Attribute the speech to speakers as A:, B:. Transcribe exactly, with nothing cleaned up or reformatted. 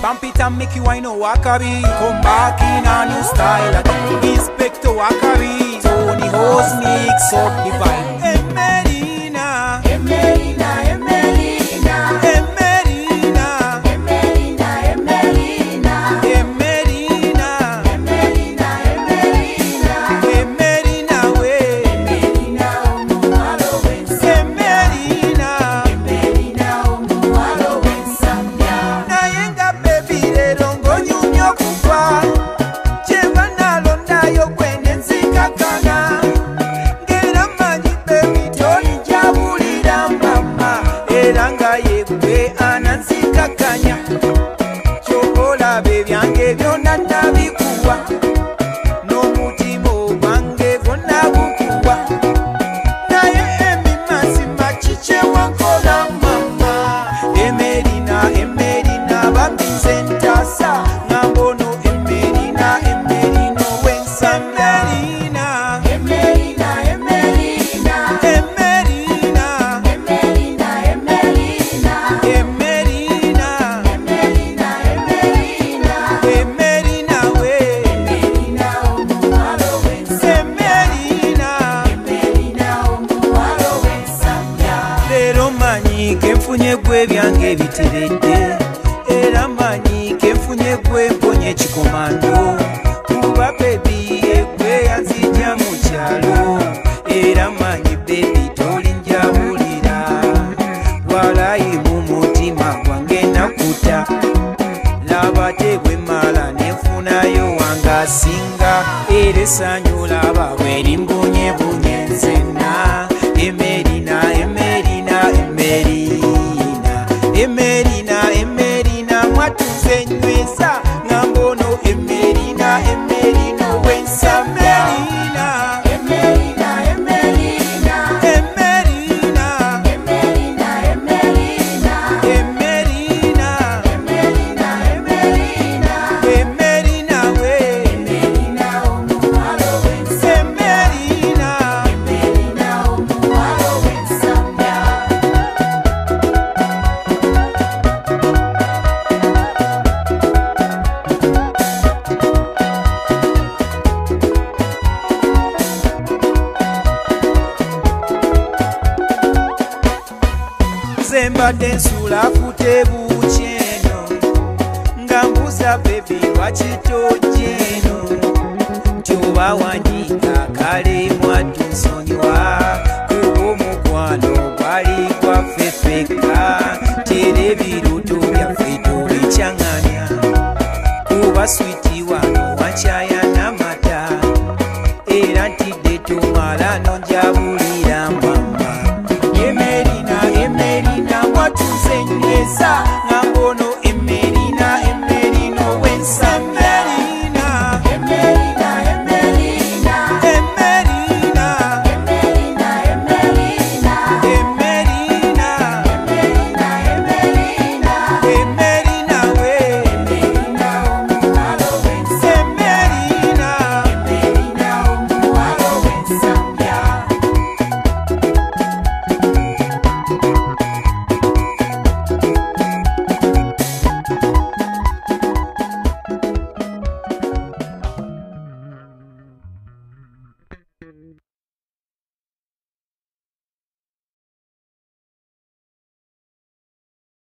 A: Bump it and make you wine oh Wakabi. Come back in a new style again. Inspector Wakabi. Tony Hose mix up the vibe. Emerina,
B: Emerina, Emerina,
A: Emerina,
B: Emerina, Emerina,
A: Emerina,
B: Emerina, Emerina,
A: Emerina we.
B: Emerina omuwala ow'ensa.
A: Emerina,
B: Emerina omuwala ow'ensanya.
A: naye nga baby lero ng'onyumya okufa. Kye banaalondayo gwe ne nzikakana. Ng'era mmanyi baby tolijabulira mama. Era nga ye gwe ananzikakanya. Ky'olaba ebyange byonna nabikuwa. N'omutima ogwange gwonna gukuwa. Naye emimazima kikye wankola mama. Emerina, Emerina bambi nze ntasa. Ngambono Emerina, Emerina ow'ensanya. Emerina,
B: Emerina, Emerina,
A: Emerina,
B: Emerina, Emerina,
A: Emerina,
B: Emerina, Emerina,
A: Emerina we.
B: Emerina omuwala ow'ensa.
A: Emerina,
B: Emerina omuwala ow'ensanya.
A: leero manyi ke nfunye gwe ebyange ebiteredde. Era manyi ke nfunye gwe mponye ekikomando. Kuba bebi egwe yanzija mu kyalo. Era manyi bebi tolinjabulira. Walayi mu mutima gwange nakuta. Laba te bwe mala nenfunayo wange asinga. Era essanyu laba bwe limbunyeebunye nzenna. Emerina, Emerina, Emerina, Emerina, Emerina mwatuze nyweza. Ngambono Emerina, Emerina ow'ensa. Emerina,
B: Emerina, Emerina,
A: Emerina,
B: Emerina, Emerina,
A: Emerina,
B: Emerina, Emerina,
A: Emerina we.
B: Emerina omuwala ow'ensa.
A: Emerina,
B: Emerina omuwala ow'ensanya.
A: nze mbadde nsula kute buuki eno. Nga mbuza bebi lwaki tojja eno. Nti oba wandiika kale mwaddu nsonyiwa. Kuba omukwano gwali gwaffe ffekka. Tera ebiruuto byaffe tobikyaŋŋanya. Kuba switi wano wankyaya n'amata. Era ntidde tomala nonjabulira mama. Emerina, Emerina mwatuze nyweza.